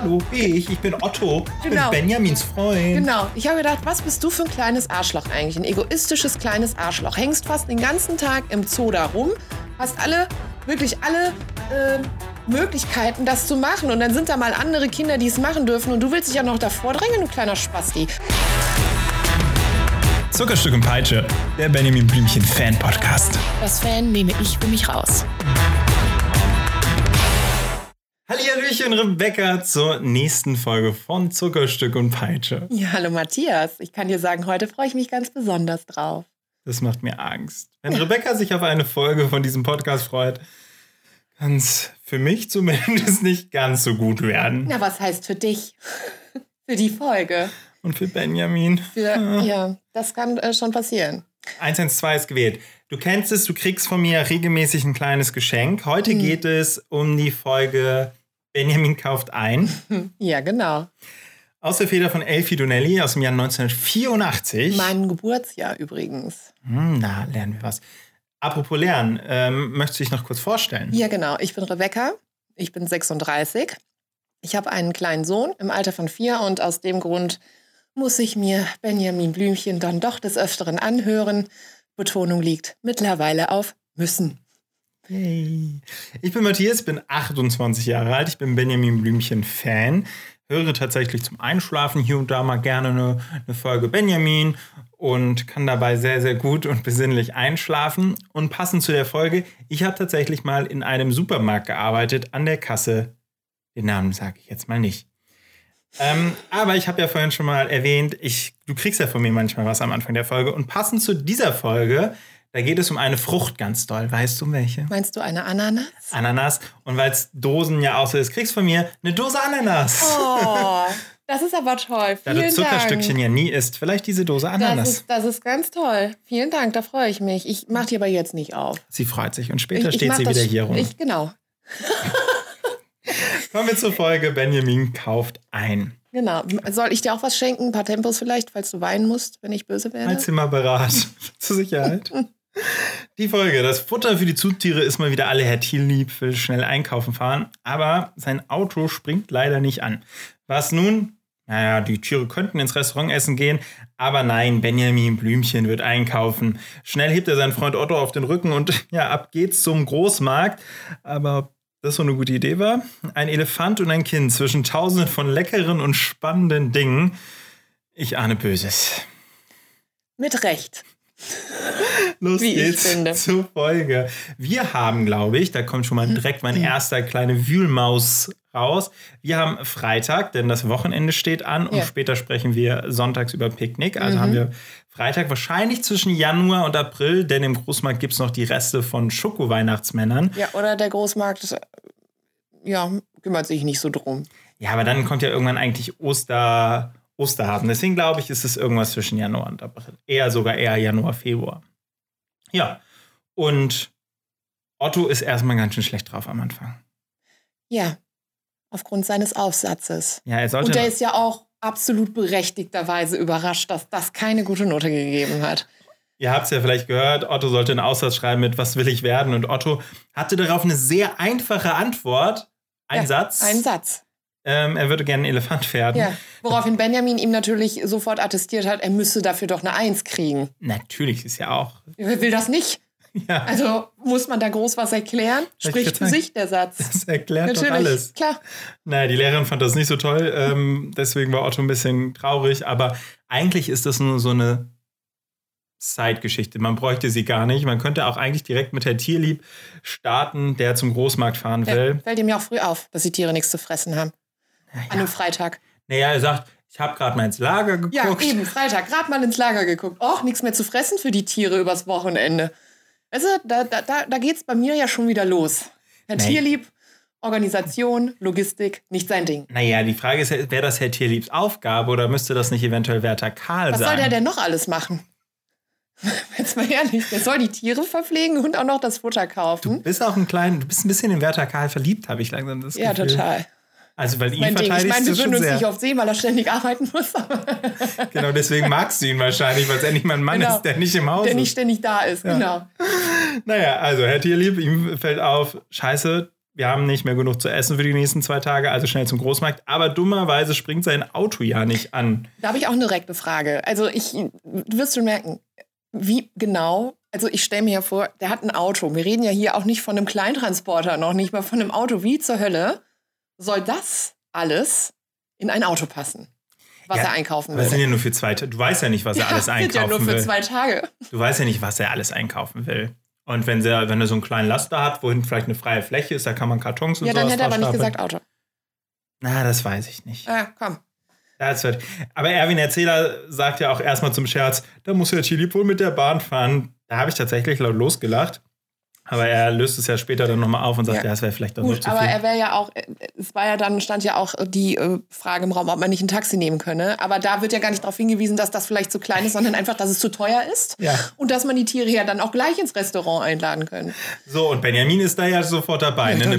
Hallo, ich bin Otto. Ich Genau. bin Benjamins Freund. Genau. Ich habe gedacht, was bist du für ein kleines Arschloch eigentlich? Ein egoistisches kleines Arschloch. Hängst fast den ganzen Tag im Zoo da rum, hast wirklich alle Möglichkeiten, das zu machen. Und dann sind da mal andere Kinder, die es machen dürfen. Und du willst dich ja noch davor drängen, du kleiner Spasti. Zuckerstück und Peitsche, der Benjamin Blümchen Fan-Podcast. Das Fan nehme ich für mich raus. Hallihallöchen, Rebecca, zur nächsten Folge von Zuckerstück und Peitsche. Ja, hallo Matthias. Ich kann dir sagen, heute freue ich mich ganz besonders drauf. Das macht mir Angst. Wenn Rebecca sich auf eine Folge von diesem Podcast freut, kann es für mich zumindest nicht ganz so gut werden. Na, was heißt für dich? Für die Folge. Und für Benjamin. Ja, das kann schon passieren. 112 ist gewählt. Du kennst es, du kriegst von mir regelmäßig ein kleines Geschenk. Heute geht es um die Folge Benjamin kauft ein. Ja, genau. Aus der Feder von Elfie Donnelly aus dem Jahr 1984. Mein Geburtsjahr übrigens. Na, lernen wir was. Apropos lernen, möchtest du dich noch kurz vorstellen? Ja, genau. Ich bin Rebecca. Ich bin 36. Ich habe einen kleinen Sohn im Alter von 4 und aus dem Grund muss ich mir Benjamin Blümchen dann doch des Öfteren anhören. Betonung liegt mittlerweile auf müssen. Hey. Ich bin Matthias, bin 28 Jahre alt. Ich bin Benjamin Blümchen-Fan. Höre tatsächlich zum Einschlafen hier und da mal gerne eine Folge Benjamin und kann dabei sehr, sehr gut und besinnlich einschlafen. Und passend zu der Folge, ich habe tatsächlich mal in einem Supermarkt gearbeitet, an der Kasse. Den Namen sage ich jetzt mal nicht. Aber ich habe ja vorhin schon mal erwähnt, du kriegst ja von mir manchmal was am Anfang der Folge. Und passend zu dieser Folge, da geht es um eine Frucht ganz doll. Weißt du, um welche? Meinst du eine Ananas? Ananas. Und weil es Dosen ja auch so ist, kriegst du von mir eine Dose Ananas. Oh, das ist aber toll. Da du Zuckerstückchen ja nie isst, vielleicht diese Dose Ananas. Das ist ganz toll. Vielen Dank, da freue ich mich. Ich mache die aber jetzt nicht auf. Sie freut sich und später steht sie wieder hier rum. Genau. Kommen wir zur Folge Benjamin kauft ein. Genau. Soll ich dir auch was schenken? Ein paar Tempos vielleicht, falls du weinen musst, wenn ich böse werde? Als Zimmerberat. Zur Sicherheit. Die Folge. Das Futter für die Zugtiere ist mal wieder alle. Herr Tierlieb will schnell einkaufen fahren, aber sein Auto springt leider nicht an. Was nun? Naja, die Tiere könnten ins Restaurant essen gehen, aber nein, Benjamin Blümchen wird einkaufen. Schnell hebt er seinen Freund Otto auf den Rücken und ja, ab geht's zum Großmarkt. Aber ob das so eine gute Idee war? Ein Elefant und ein Kind zwischen tausenden von leckeren und spannenden Dingen. Ich ahne Böses. Mit Recht. Los geht's zur Folge. Wir haben, glaube ich, da kommt schon mal direkt mein erster kleine Wühlmaus raus. Wir haben Freitag, denn das Wochenende steht an und später sprechen wir sonntags über Picknick. Also haben wir Freitag wahrscheinlich zwischen Januar und April, denn im Großmarkt gibt es noch die Reste von Schoko-Weihnachtsmännern. Ja, oder der Großmarkt, kümmert sich nicht so drum. Ja, aber dann kommt ja irgendwann eigentlich Osterhasen. Deswegen glaube ich, ist es irgendwas zwischen Januar und April. Sogar eher Januar, Februar. Ja, und Otto ist erstmal ganz schön schlecht drauf am Anfang. Ja, aufgrund seines Aufsatzes. Ja, und der ist ja auch absolut berechtigterweise überrascht, dass das keine gute Note gegeben hat. Ihr habt es ja vielleicht gehört, Otto sollte einen Aufsatz schreiben mit "Was will ich werden?" Und Otto hatte darauf eine sehr einfache Antwort. Ein Satz. Er würde gerne ein Elefant werden. Ja, woraufhin Benjamin ihm natürlich sofort attestiert hat, er müsse dafür doch eine 1 kriegen. Natürlich, ist ja auch. Wer will das nicht? Ja. Also muss man da groß was erklären? Spricht für sich der Satz. Das erklärt natürlich, doch alles. Klar. Naja, die Lehrerin fand das nicht so toll. Deswegen war Otto ein bisschen traurig. Aber eigentlich ist das nur so eine Zeitgeschichte. Man bräuchte sie gar nicht. Man könnte auch eigentlich direkt mit Herr Tierlieb starten, der zum Großmarkt fahren will. Fällt ihm ja auch früh auf, dass die Tiere nichts zu fressen haben. Naja. An einem Freitag. Naja, er sagt, ich habe gerade mal ins Lager geguckt. Ja, eben, Freitag, gerade mal ins Lager geguckt. Och, nichts mehr zu fressen für die Tiere übers Wochenende. Weißt du, da geht's bei mir ja schon wieder los. Herr Tierlieb, Organisation, Logistik, nicht sein Ding. Naja, die Frage ist, wäre das Herr Tierliebs Aufgabe oder müsste das nicht eventuell Wärter Karl sein? Was soll der denn noch alles machen? Jetzt mal ehrlich, der soll die Tiere verpflegen und auch noch das Futter kaufen. Du bist ein bisschen in Wärter Karl verliebt, habe ich langsam das Gefühl. Ja, total. Also, weil ihn verteidigst du schon sehr. Ich meine, wir würden uns nicht oft sehen, weil er ständig arbeiten muss. Genau, deswegen magst du ihn wahrscheinlich, weil es endlich mal ein Mann ist, der nicht im Haus ist. Der nicht ständig da ist, genau. Naja, also Herr Tierlieb, ihm fällt auf, scheiße, wir haben nicht mehr genug zu essen für die nächsten 2 Tage, also schnell zum Großmarkt. Aber dummerweise springt sein Auto ja nicht an. Da habe ich auch eine direkte Frage. Also du wirst schon merken, wie genau, also ich stelle mir ja vor, der hat ein Auto. Wir reden ja hier auch nicht von einem Kleintransporter, noch nicht mal von einem Auto. Wie zur Hölle soll das alles in ein Auto passen, was er einkaufen will? Das sind ja nur für 2 Tage. Du weißt ja nicht, was er alles einkaufen will. Ja, nur für 2 Tage. Du weißt ja nicht, was er alles einkaufen will. Und wenn er so einen kleinen Laster hat, wohin vielleicht eine freie Fläche ist, da kann man Kartons und sowas. Ja, dann hätte er aber nicht gesagt Auto. Na, das weiß ich nicht. Komm. Aber Erwin Erzähler sagt ja auch erstmal zum Scherz, da muss ja Chilip wohl mit der Bahn fahren. Da habe ich tatsächlich laut losgelacht. Aber er löst es ja später dann nochmal auf und sagt, ja, es wäre vielleicht doch noch zu viel. Aber er wäre ja auch, stand ja auch die Frage im Raum, ob man nicht ein Taxi nehmen könne. Aber da wird ja gar nicht darauf hingewiesen, dass das vielleicht zu klein ist, sondern einfach, dass es zu teuer ist. Ja. Und dass man die Tiere ja dann auch gleich ins Restaurant einladen kann. So, und Benjamin ist da ja sofort dabei. Ne? Eine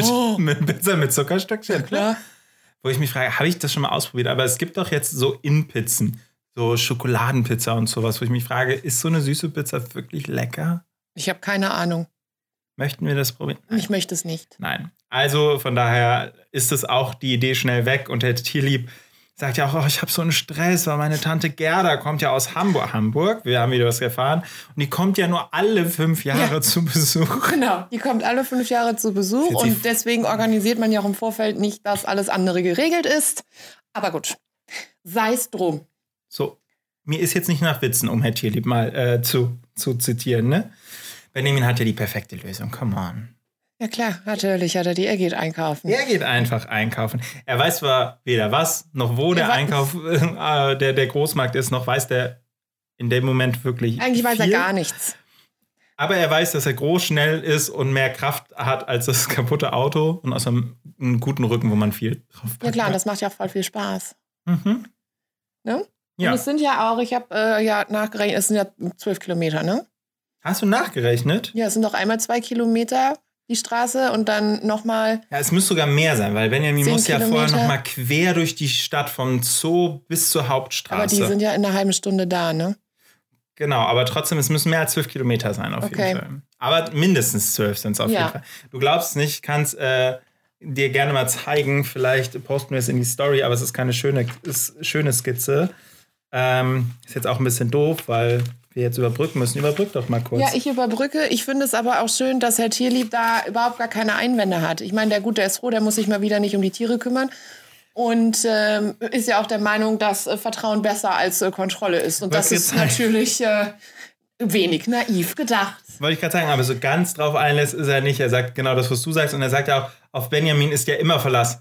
Pizza mit Zuckerstöckchen. Ja, klar. Wo ich mich frage, habe ich das schon mal ausprobiert? Aber es gibt doch jetzt so In-Pizzen, so Schokoladenpizza und sowas, wo ich mich frage, ist so eine süße Pizza wirklich lecker? Ich habe keine Ahnung. Möchten wir das probieren? Nein. Ich möchte es nicht. Nein. Also von daher ist es auch die Idee schnell weg. Und der Tierlieb sagt ja auch, ich habe so einen Stress, weil meine Tante Gerda kommt ja aus Hamburg. Wir haben wieder was erfahren. Und die kommt ja nur alle 5 Jahre zu Besuch. Genau, die kommt alle 5 Jahre zu Besuch. Und deswegen organisiert man ja auch im Vorfeld nicht, dass alles andere geregelt ist. Aber gut, sei es drum. So, mir ist jetzt nicht nach Witzen, um Herr Tierlieb mal zu zitieren, ne? Benjamin hat ja die perfekte Lösung, come on. Ja klar, natürlich hat er die. Er geht einkaufen. Er geht einfach einkaufen. Er weiß zwar weder was, noch wo der Einkauf, der Großmarkt ist, noch weiß der in dem Moment wirklich Eigentlich weiß viel. er gar nichts. Aber er weiß, dass er groß, schnell ist und mehr Kraft hat als das kaputte Auto und außerdem einen guten Rücken, wo man viel drauf packt. Ja klar, und das macht ja auch voll viel Spaß. Mhm. Ne? Ja. Und es sind ja auch, ich habe nachgerechnet, es sind ja 12 Kilometer, ne? Hast du nachgerechnet? Ja, es sind doch einmal 2 Kilometer die Straße und dann nochmal. Ja, es müsste sogar mehr sein, weil Benjamin muss ja vorher nochmal quer durch die Stadt vom Zoo bis zur Hauptstraße. Aber die sind ja in einer halben Stunde da, ne? Genau, aber trotzdem, es müssen mehr als 12 Kilometer sein auf jeden Fall. Aber mindestens 12 sind es auf jeden Fall. Du glaubst es nicht, ich kann es dir gerne mal zeigen. Vielleicht posten wir es in die Story, aber es ist keine schöne Skizze. Ist jetzt auch ein bisschen doof, weil wir jetzt überbrücken müssen. Überbrück doch mal kurz. Ja, ich überbrücke. Ich finde es aber auch schön, dass Herr Tierlieb da überhaupt gar keine Einwände hat. Ich meine, der ist froh, der muss sich mal wieder nicht um die Tiere kümmern. Und ist ja auch der Meinung, dass Vertrauen besser als Kontrolle ist. Und das ist natürlich wenig naiv gedacht. Wollte ich gerade sagen, aber so ganz drauf einlässt ist er nicht. Er sagt genau das, was du sagst. Und er sagt ja auch, auf Benjamin ist ja immer Verlass.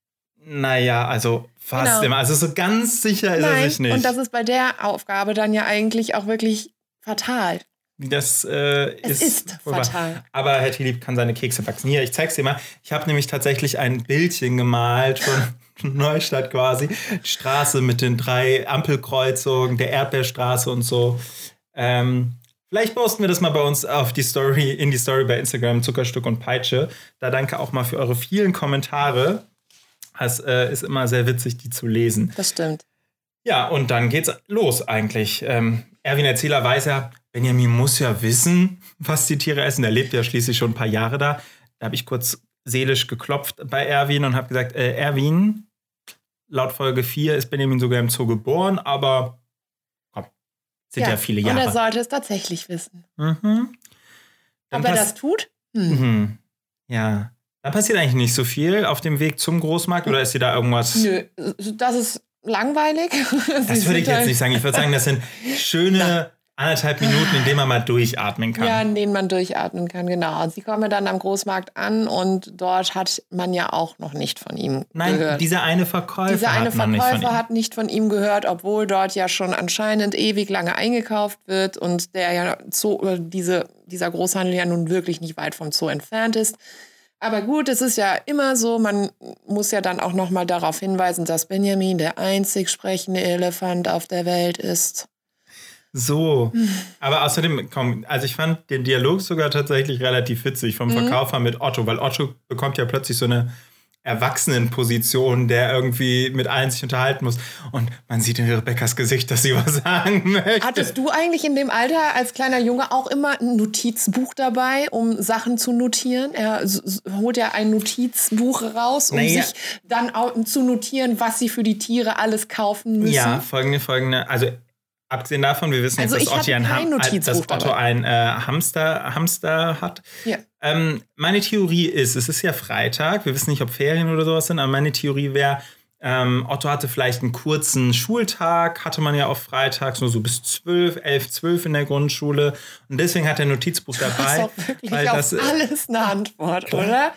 Naja, also fast immer. Also so ganz sicher ist er sich nicht. Und das ist bei der Aufgabe dann ja eigentlich auch wirklich fatal. Das ist fatal. Aber Herr Tierlieb kann seine Kekse backen. Hier, ich zeig's dir mal. Ich habe nämlich tatsächlich ein Bildchen gemalt von Neustadt quasi. Die Straße mit den 3 Ampelkreuzungen, der Erdbeerstraße und so. Vielleicht posten wir das mal bei uns in die Story bei Instagram, Zuckerstück und Peitsche. Da danke auch mal für eure vielen Kommentare. Es ist immer sehr witzig, die zu lesen. Das stimmt. Ja, und dann geht's los eigentlich. Erwin Erzähler weiß ja, Benjamin muss ja wissen, was die Tiere essen. Der lebt ja schließlich schon ein paar Jahre da. Da habe ich kurz seelisch geklopft bei Erwin und habe gesagt, Erwin, laut Folge 4 ist Benjamin sogar im Zoo geboren, aber komm, sind ja viele Jahre. Und er sollte es tatsächlich wissen. Mhm. Ob er das tut? Ja. Da passiert eigentlich nicht so viel auf dem Weg zum Großmarkt, oder ist dir da irgendwas? Nö, das ist langweilig. Das würde ich jetzt nicht sagen. Ich würde sagen, das sind schöne 1,5 Minuten, in denen man mal durchatmen kann. Ja, in denen man durchatmen kann, genau. Und sie kommen dann am Großmarkt an und dort hat man ja auch noch nicht von ihm gehört. Nein, dieser eine Verkäufer hat nicht von ihm gehört, obwohl dort ja schon anscheinend ewig lange eingekauft wird und der ja dieser Großhandel ja nun wirklich nicht weit vom Zoo entfernt ist. Aber gut, es ist ja immer so, man muss ja dann auch noch mal darauf hinweisen, dass Benjamin der einzig sprechende Elefant auf der Welt ist. So, aber außerdem, also ich fand den Dialog sogar tatsächlich relativ witzig vom Verkäufer mit Otto, weil Otto bekommt ja plötzlich so eine Erwachsenenposition, der irgendwie mit allen sich unterhalten muss. Und man sieht in Rebekkas Gesicht, dass sie was sagen möchte. Hattest du eigentlich in dem Alter als kleiner Junge auch immer ein Notizbuch dabei, um Sachen zu notieren? Er holt ja ein Notizbuch raus, um sich dann auch zu notieren, was sie für die Tiere alles kaufen müssen. Ja, folgende. Also abgesehen davon, wir wissen jetzt, dass Otto ein Hamster hat. Ja. Meine Theorie ist, es ist ja Freitag, wir wissen nicht, ob Ferien oder sowas sind, aber meine Theorie wäre, Otto hatte vielleicht einen kurzen Schultag, hatte man ja auch freitags, nur so bis 11, 12 in der Grundschule. Und deswegen hat er ein Notizbuch dabei. Das ist auch wirklich alles eine Antwort, klar. Oder?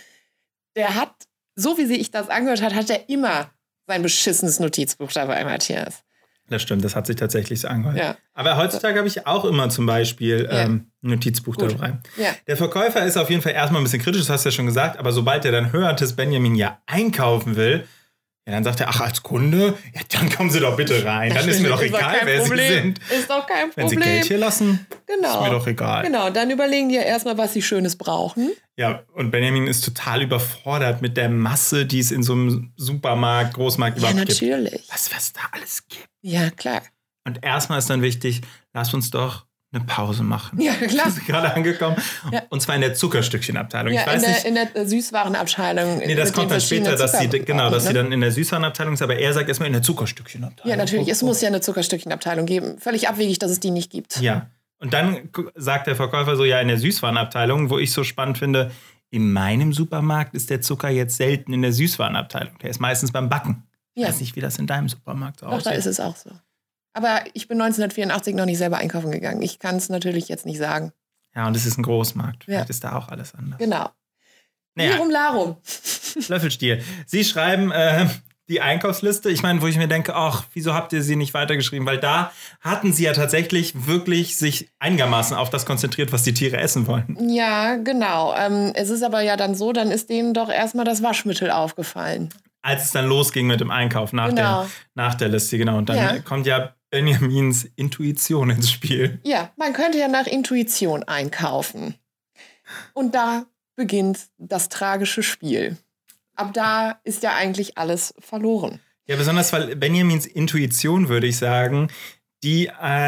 Der hat, so wie sich das angehört hat er immer sein beschissenes Notizbuch dabei, Matthias. Das stimmt, das hat sich tatsächlich so angehört. Ja. Aber heutzutage habe ich auch immer zum Beispiel ein Notizbuch dabei. Ja. Der Verkäufer ist auf jeden Fall erstmal ein bisschen kritisch, das hast du ja schon gesagt, aber sobald er dann hört, dass Benjamin ja einkaufen will, ja, dann sagt er, ach, als Kunde, ja, dann kommen Sie doch bitte rein. Dann ist mir doch egal, wer Sie sind. Ist doch kein Problem. Wenn Sie Geld hier lassen, ist mir doch egal. Genau, dann überlegen die ja erstmal, was sie Schönes brauchen. Ja, und Benjamin ist total überfordert mit der Masse, die es in so einem Supermarkt, Großmarkt überhaupt gibt. Ja, natürlich. Was da alles gibt. Ja, klar. Und erstmal ist dann wichtig, lass uns doch eine Pause machen. Ja, klar. Wir sind gerade angekommen. Ja. Und zwar in der Zuckerstückchenabteilung. Ja, ich weiß nicht, in der Süßwarenabteilung. Nee, das kommt dann später, dass sie dann in der Süßwarenabteilung ist, aber er sagt erstmal in der Zuckerstückchenabteilung. Ja, natürlich. Es muss ja eine Zuckerstückchenabteilung geben. Völlig abwegig, dass es die nicht gibt. Ja. Und dann sagt der Verkäufer so, ja, in der Süßwarenabteilung, wo ich so spannend finde, in meinem Supermarkt ist der Zucker jetzt selten in der Süßwarenabteilung. Der ist meistens beim Backen. Ich weiß nicht, wie das in deinem Supermarkt so aussieht. Doch, da ist es auch so. Aber ich bin 1984 noch nicht selber einkaufen gegangen. Ich kann es natürlich jetzt nicht sagen. Ja, und es ist ein Großmarkt. Vielleicht ist da auch alles anders. Genau. Naja. Lirum Larum. Löffelstiel. Sie schreiben die Einkaufsliste. Ich meine, wo ich mir denke, ach, wieso habt ihr sie nicht weitergeschrieben? Weil da hatten sie ja tatsächlich wirklich sich einigermaßen auf das konzentriert, was die Tiere essen wollen. Ja, genau. Es ist aber ja dann so, dann ist denen doch erstmal das Waschmittel aufgefallen. Als es dann losging mit dem Einkauf nach der Liste, genau. Und dann kommt ja Benjamins Intuition ins Spiel. Ja, man könnte ja nach Intuition einkaufen. Und da beginnt das tragische Spiel. Ab da ist ja eigentlich alles verloren. Ja, besonders weil Benjamins Intuition, würde ich sagen, die,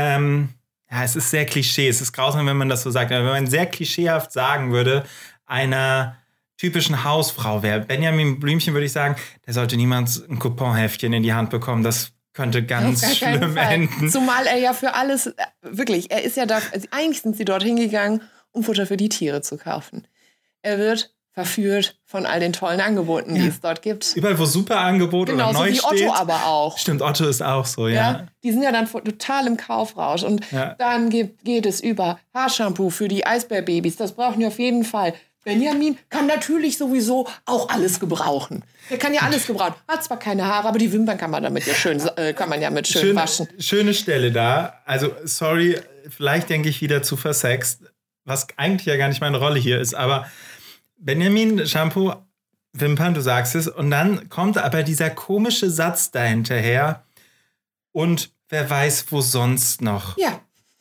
es ist sehr Klischee, es ist grausam, wenn man das so sagt, aber wenn man sehr klischeehaft sagen würde, einer typischen Hausfrau wäre Benjamin Blümchen, würde ich sagen, der sollte niemals ein Couponheftchen in die Hand bekommen, das könnte ganz schlimm enden. Zumal er ja für alles, wirklich, er ist ja da, also eigentlich sind sie dort hingegangen, um Futter für die Tiere zu kaufen. Er wird verführt von all den tollen Angeboten, die es dort gibt. Überall, wo Superangebot oder neu steht. Genauso wie Otto aber auch. Stimmt, Otto ist auch so, ja. Die sind ja dann total im Kaufrausch. Und dann geht es über Haarshampoo für die Eisbärbabys. Das brauchen wir auf jeden Fall. Benjamin kann natürlich sowieso auch alles gebrauchen. Der kann ja alles gebrauchen. Hat zwar keine Haare, aber die Wimpern kann man damit ja schön waschen. Schöne Stelle da. Also, sorry, vielleicht denke ich wieder zu versext, was eigentlich ja gar nicht meine Rolle hier ist, aber Benjamin, Shampoo, Wimpern, du sagst es, und dann kommt aber dieser komische Satz dahinterher und wer weiß, wo sonst noch. Ja.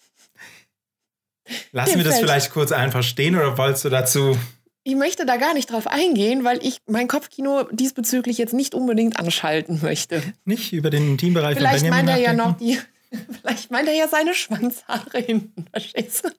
Lassen wir das vielleicht kurz einfach stehen oder wolltest du dazu? Ich möchte da gar nicht drauf eingehen, weil ich mein Kopfkino diesbezüglich jetzt nicht unbedingt anschalten möchte. Nicht über den Intimbereich von Benjamin nachdenken? Vielleicht meint er ja seine Schwanzhaare hinten, verstehst du?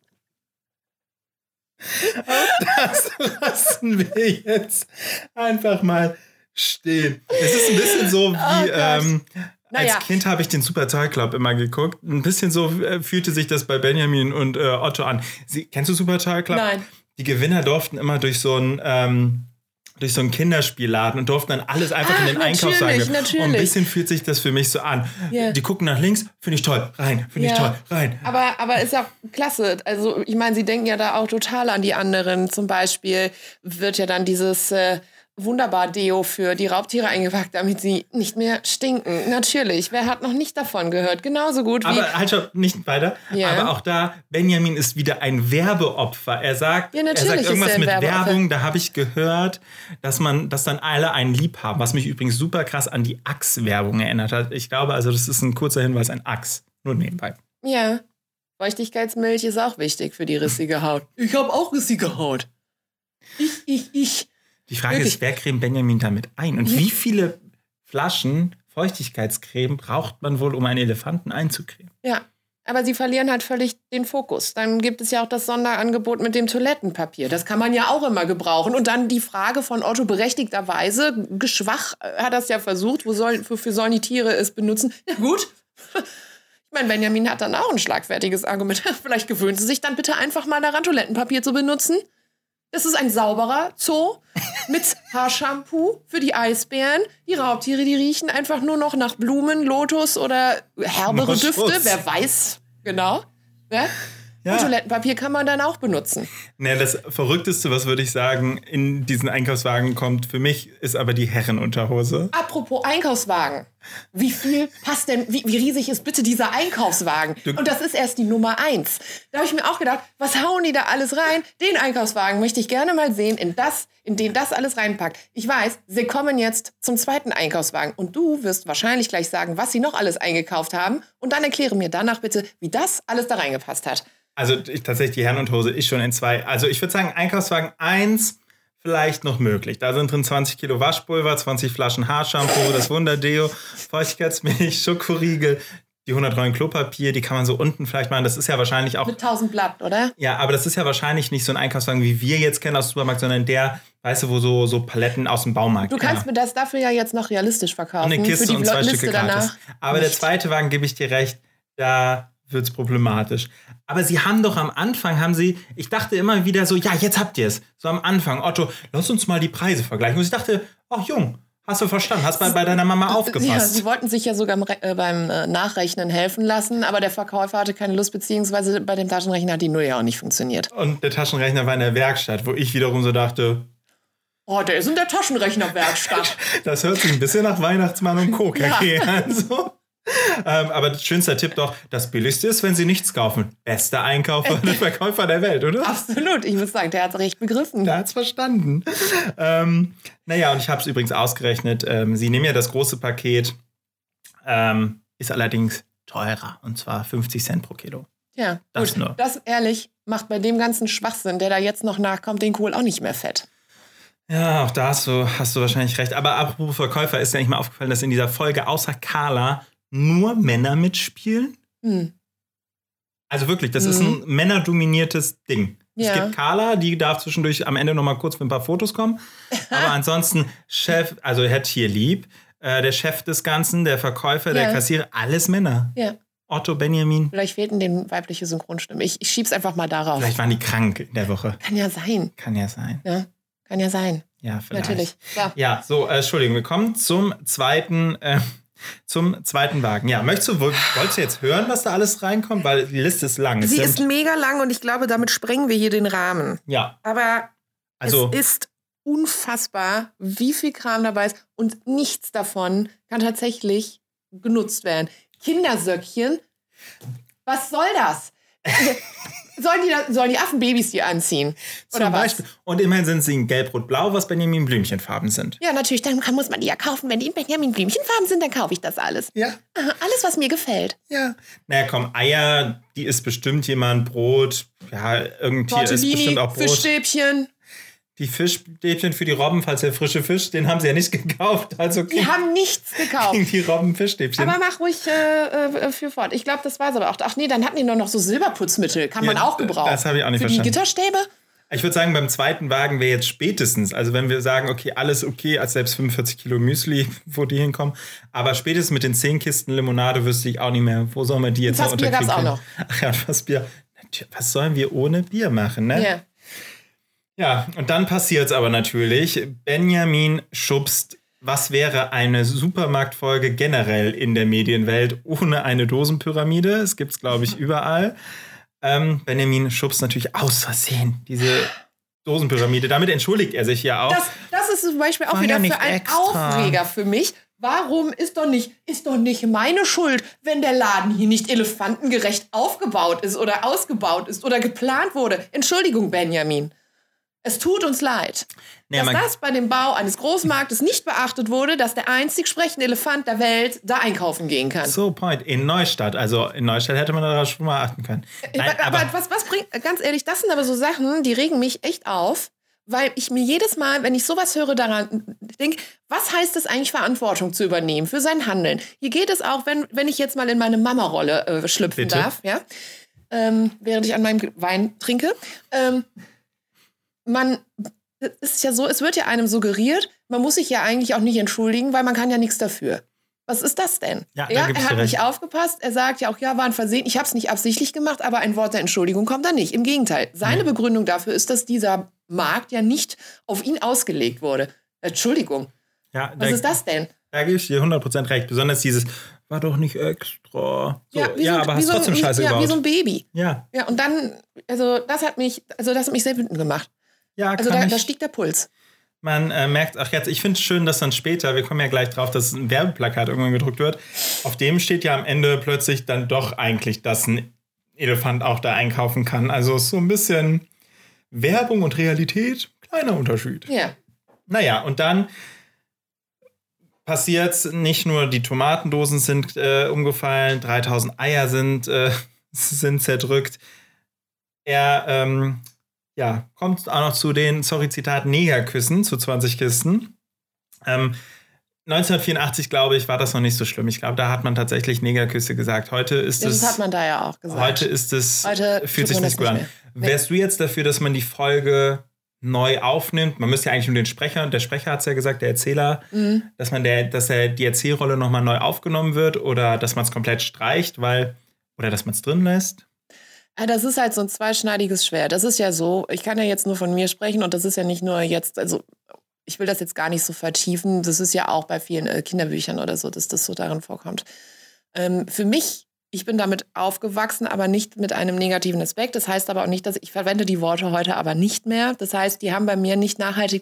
Das lassen wir jetzt einfach mal stehen. Es ist ein bisschen so wie... Als Kind habe ich den Super Toy Club immer geguckt. Ein bisschen so fühlte sich das bei Benjamin und Otto an. Kennst du Super Toy Club? Nein. Die Gewinner durften immer durch so ein Kinderspielladen und durften dann alles einfach in den Einkaufswagen. Natürlich. Und ein bisschen fühlt sich das für mich so an. Yeah. Die gucken nach links, finde ich toll, rein, finde ich toll, rein. Aber ist auch klasse. Also ich meine, sie denken ja da auch total an die anderen. Zum Beispiel wird ja dann dieses wunderbar Deo für die Raubtiere eingepackt, damit sie nicht mehr stinken. Natürlich, wer hat noch nicht davon gehört? Genauso gut wie... Aber halt schon nicht weiter. Ja. Aber auch da, Benjamin ist wieder ein Werbeopfer. Er sagt irgendwas mit Werbung, da habe ich gehört, dass dann alle einen lieb haben, was mich übrigens super krass an die Axe-Werbung erinnert hat. Ich glaube, also das ist ein kurzer Hinweis, ein Axe. Nur nebenbei. Ja, Feuchtigkeitsmilch ist auch wichtig für die rissige Haut. Ich habe auch rissige Haut. Ich. Die Frage ist, wer cremt Benjamin damit ein? Und wie viele Flaschen Feuchtigkeitscreme braucht man wohl, um einen Elefanten einzucremen? Ja, aber sie verlieren halt völlig den Fokus. Dann gibt es ja auch das Sonderangebot mit dem Toilettenpapier. Das kann man ja auch immer gebrauchen. Und dann die Frage von Otto berechtigterweise, Geschwach hat das ja versucht, wofür sollen die Tiere es benutzen? Ja gut, ich meine, Benjamin hat dann auch ein schlagfertiges Argument. Vielleicht gewöhnen Sie sich dann bitte einfach mal daran, Toilettenpapier zu benutzen. Das ist ein sauberer Zoo mit Haarshampoo für die Eisbären. Die Raubtiere, die riechen einfach nur noch nach Blumen, Lotus oder herbere Düfte. Wer weiß, genau. Ja? Und Toilettenpapier kann man dann auch benutzen. Ne, das Verrückteste, was würde ich sagen, in diesen Einkaufswagen kommt für mich, ist aber die Herrenunterhose. Apropos Einkaufswagen. Wie viel passt denn, wie riesig ist bitte dieser Einkaufswagen? Und das ist erst die Nummer 1. Da habe ich mir auch gedacht, was hauen die da alles rein? Den Einkaufswagen möchte ich gerne mal sehen, in den das alles reinpackt. Ich weiß, sie kommen jetzt zum zweiten Einkaufswagen. Und du wirst wahrscheinlich gleich sagen, was sie noch alles eingekauft haben. Und dann erkläre mir danach bitte, wie das alles da reingepasst hat. Also tatsächlich, die Herrenunterhose ist schon in 2. Also ich würde sagen, Einkaufswagen 1 vielleicht noch möglich. Da sind drin 20 Kilo Waschpulver, 20 Flaschen Haarshampoo, das Wunderdeo, Feuchtigkeitsmilch, Schokoriegel, die 100 Rollen Klopapier, die kann man so unten vielleicht machen. Das ist ja wahrscheinlich auch... Mit 1000 Blatt, oder? Ja, aber das ist ja wahrscheinlich nicht so ein Einkaufswagen, wie wir jetzt kennen aus dem Supermarkt, sondern der, weißt du, wo so Paletten aus dem Baumarkt... Du kannst mir das dafür ja jetzt noch realistisch verkaufen. Und eine Kiste für die und 2 Liste Stücke gratis. Aber nicht. Der zweite Wagen, gebe ich dir recht, da wird's problematisch. Aber sie haben doch am Anfang, ich dachte immer wieder so, ja, jetzt habt ihr es. So am Anfang, Otto, lass uns mal die Preise vergleichen. Und ich dachte, ach Jung, hast du verstanden, hast bei deiner Mama aufgepasst. Ja, sie wollten sich ja sogar beim Nachrechnen helfen lassen, aber der Verkäufer hatte keine Lust, beziehungsweise bei dem Taschenrechner hat die Null ja auch nicht funktioniert. Und der Taschenrechner war in der Werkstatt, wo ich wiederum so dachte, oh, der ist in der Taschenrechnerwerkstatt. Das hört sich ein bisschen nach Weihnachtsmann und Co. KG an. So. Aber das schönste Tipp doch, das Billigste ist, wenn Sie nichts kaufen. Bester Einkäufer und Verkäufer der Welt, oder? Absolut, ich muss sagen, der hat es recht begriffen. Der hat es verstanden. Naja, und ich habe es übrigens ausgerechnet. Sie nehmen ja das große Paket, ist allerdings teurer, und zwar 50 Cent pro Kilo. Ja, das gut. Nur. Das, ehrlich, macht bei dem ganzen Schwachsinn, der da jetzt noch nachkommt, den Kohl auch nicht mehr fett. Ja, auch da hast du wahrscheinlich recht. Aber apropos Verkäufer, ist ja nicht mal aufgefallen, dass in dieser Folge außer Carla nur Männer mitspielen? Also wirklich, das ist ein männerdominiertes Ding. Ja. Es gibt Carla, die darf zwischendurch am Ende noch mal kurz mit ein paar Fotos kommen. Aber ansonsten Chef, also Herr Tierlieb, der Chef des Ganzen, der Verkäufer, der Kassierer, alles Männer. Ja. Otto, Benjamin. Vielleicht fehlten denen weibliche Synchronstimme. Ich schieb's einfach mal darauf. Vielleicht waren die krank in der Woche. Kann ja sein. Ja. Kann ja sein. Ja, vielleicht. Natürlich. Ja, so, Entschuldigung, wir kommen zum zweiten Wagen. Ja, wolltest du jetzt hören, was da alles reinkommt? Weil die Liste ist lang. Sie ist mega lang und ich glaube, damit sprengen wir hier den Rahmen. Ja. Aber es ist unfassbar, wie viel Kram dabei ist und nichts davon kann tatsächlich genutzt werden. Kindersöckchen, was soll das? Sollen die Affenbabys die anziehen? Oder Zum Beispiel. Was? Und immerhin sind sie in gelb-rot-blau, was Benjamin Blümchenfarben sind. Ja, natürlich, dann muss man die ja kaufen. Wenn die in Benjamin Blümchenfarben sind, dann kaufe ich das alles. Ja. Aha, alles, was mir gefällt. Ja. Naja, komm, Eier, die isst bestimmt jemand, Brot. Ja, irgendein Tier isst bestimmt auch Brot. Fischstäbchen. Die Fischstäbchen für die Robben, falls der frische Fisch, den haben sie ja nicht gekauft. Also die haben nichts gekauft. Gegen die Robben-Fischstäbchen. Aber mach ruhig für fort. Ich glaube, das war es aber auch. Ach nee, dann hatten die noch so Silberputzmittel. Kann man auch gebrauchen. Das habe ich auch nicht verstanden. Für die Gitterstäbe? Ich würde sagen, beim zweiten Wagen wäre jetzt spätestens, also wenn wir sagen, okay, alles okay, als selbst 45 Kilo Müsli, wo die hinkommen, aber spätestens mit den 10 Kisten Limonade wüsste ich auch nicht mehr, wo sollen wir die jetzt noch unterkriegen? Fassbier gab's auch noch. Ach ja, Fassbier. Was sollen wir ohne Bier machen, ne? Ja. Ja, und dann passiert es aber natürlich. Benjamin schubst, was wäre eine Supermarktfolge generell in der Medienwelt ohne eine Dosenpyramide? Es gibt es, glaube ich, überall. Benjamin schubst natürlich aus Versehen diese Dosenpyramide. Damit entschuldigt er sich ja auch. Das ist zum Beispiel auch wieder für einen Aufreger für mich. Warum ist doch nicht meine Schuld, wenn der Laden hier nicht elefantengerecht aufgebaut ist oder ausgebaut ist oder geplant wurde? Entschuldigung, Benjamin. Es tut uns leid, dass das bei dem Bau eines Großmarktes nicht beachtet wurde, dass der einzig sprechende Elefant der Welt da einkaufen gehen kann. So, point. In Neustadt. Also in Neustadt hätte man darauf schon mal achten können. Nein, aber was bringt, ganz ehrlich, das sind aber so Sachen, die regen mich echt auf, weil ich mir jedes Mal, wenn ich sowas höre, daran denke, was heißt es eigentlich, Verantwortung zu übernehmen für sein Handeln? Hier geht es auch, wenn ich jetzt mal in meine Mama-Rolle schlüpfen darf, ja, während ich an meinem Wein trinke. Es ist ja so, es wird ja einem suggeriert, man muss sich ja eigentlich auch nicht entschuldigen, weil man kann ja nichts dafür. Was ist das denn? Ja, er hat nicht aufgepasst. Er sagt ja auch, ja, war ein Versehen. Ich habe es nicht absichtlich gemacht, aber ein Wort der Entschuldigung kommt da nicht. Im Gegenteil. Seine Begründung dafür ist, dass dieser Markt ja nicht auf ihn ausgelegt wurde. Entschuldigung. Ja, was ist das denn? Da gebe ich dir 100% recht. Besonders dieses, war doch nicht extra. So, aber hast trotzdem Scheiße gebaut. Ja, wie so ein Baby. Ja. Ja, und dann, das hat mich sehr wütend gemacht. Ja, also da stieg der Puls. Man merkt, ich finde es schön, dass dann später, wir kommen ja gleich drauf, dass ein Werbeplakat irgendwann gedruckt wird, auf dem steht ja am Ende plötzlich dann doch eigentlich, dass ein Elefant auch da einkaufen kann. Also so ein bisschen Werbung und Realität, kleiner Unterschied. Ja. Naja, und dann passiert nicht nur, die Tomatendosen sind umgefallen, 3000 Eier sind zerdrückt. Er kommt auch noch zu den, Zitat, Negerküssen zu 20 Kisten. 1984, glaube ich, war das noch nicht so schlimm. Ich glaube, da hat man tatsächlich Negerküsse gesagt. Heute ist es... Das hat man da ja auch gesagt. Heute fühlt sich nicht gut an. Wärst du jetzt dafür, dass man die Folge neu aufnimmt? Man müsste ja eigentlich nur den Sprecher, und der Sprecher hat es ja gesagt, der Erzähler, dass die Erzählrolle nochmal neu aufgenommen wird oder dass man es komplett streicht, oder dass man es drin lässt? Das ist halt so ein zweischneidiges Schwert. Das ist ja so, ich kann ja jetzt nur von mir sprechen und das ist ja nicht nur jetzt, also ich will das jetzt gar nicht so vertiefen. Das ist ja auch bei vielen Kinderbüchern oder so, dass das so darin vorkommt. Für mich, ich bin damit aufgewachsen, aber nicht mit einem negativen Aspekt. Das heißt aber auch nicht, dass ich verwende die Worte heute aber nicht mehr. Das heißt, die haben bei mir nicht nachhaltig